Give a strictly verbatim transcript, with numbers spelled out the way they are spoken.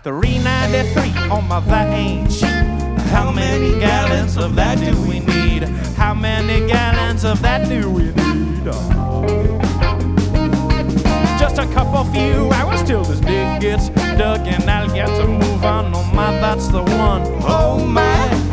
three ninety-three on my that ain't cheap. How many gallons of that do we need? How many gallons of that do we need? Just a couple few hours till this dig gets dug, and I'll get to move on. Oh my, that's the one. Oh my.